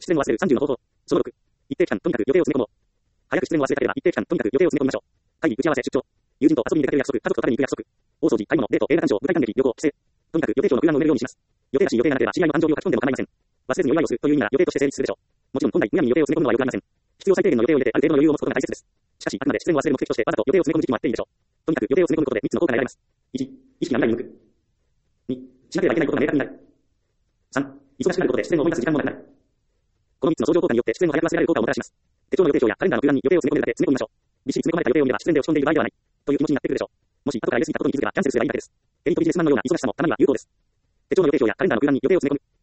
出演を忘れる30の方法。その6。一定期間、とにかく予定を詰め込もう。早く出演を忘れたければ一定期間、とにかく予定を詰め込みましょう。会議、打ち合わせ、出張。友人と遊びに出かける約束、家族と食べに行く約束。大掃除、買い物、デート、映画鑑賞、舞台観劇、旅行、帰省。とにかく予定表の空欄を埋めるようにします。予定なし、予定がなければ知り合いの感情を書き込んでも構いません。忘れずにお祝いをするという意味なら予定として成立するでしょう。もちろん本来、むやみに予定を詰め込むのは良くありません。必要最低限の予定を入れてある程度の余裕を持つことが大切です。しかし、あくまで出演を忘れる目的としてわざと予定を詰め込む時期もあっていいでしょう。とにかく予定を詰め込むことで3つの効果が得られます。1、意識が未来に向く。2、しなければいけないことが明確になる。3、忙しくなることで出演を思い出す時間もなくなる。この3つの相乗効果によって出演を早く忘れられる効果をもたらします。手帳の予定表やカレンダーの空欄に予定を詰め込めるだけ詰め込みましょう。びっしり詰め込まれた予定を見れば出演で落ち込んでいる場合ではない。という気持ちになってくるでしょう。もし後からやりすぎたことに気づけばキャンセルすればいいだけです。エリートビジネスマンのような忙しさもたまには有効です。手帳の予定表やカレンダーの空欄に予定を詰め込む。